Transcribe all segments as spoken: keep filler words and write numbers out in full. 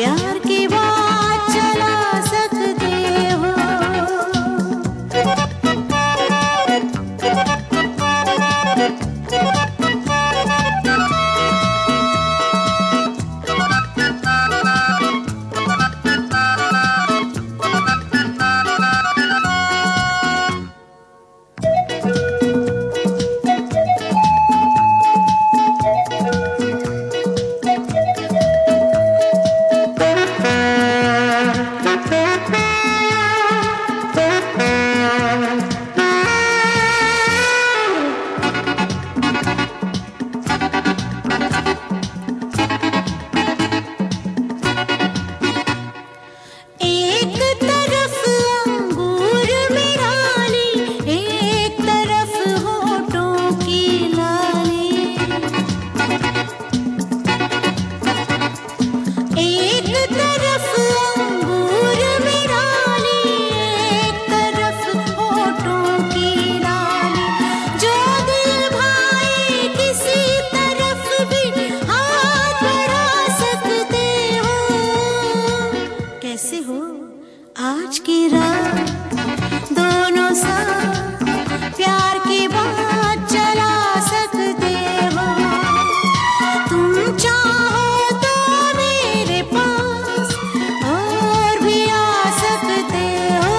प्यार की बात चला सकते हो। कैसे हो आज की रात दोनों साथ प्यार की बात चला सकते हो। तुम चाहो तो मेरे पास और भी आ सकते हो।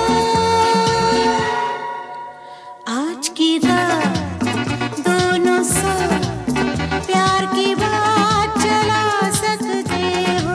आज की रात दोनों साथ प्यार की बात चला सकते हो।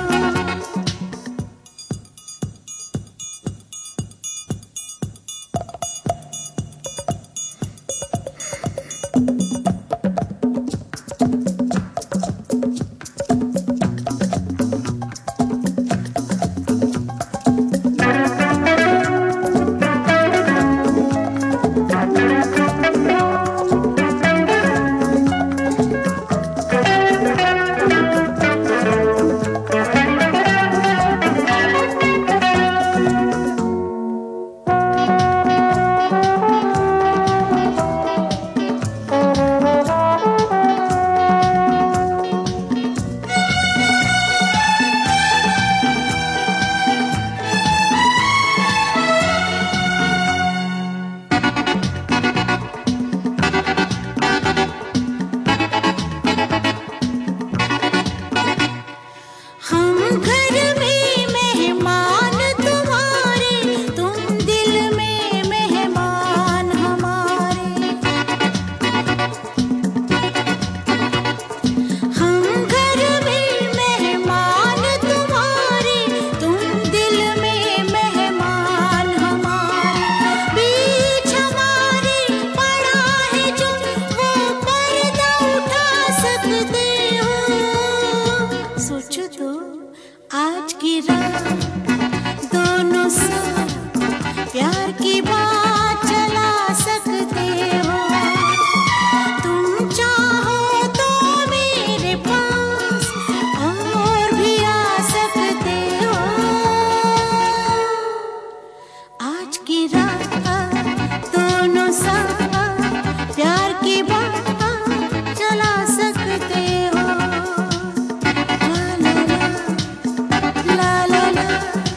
सोचो तो आज की रात दोनों साथ प्यार की बात चला सकते हो। तुम चाहो तो मेरे पास और भी आ सकते हो। आज की रात दोनों साथ प्यार की बात चला सकते हो। La la la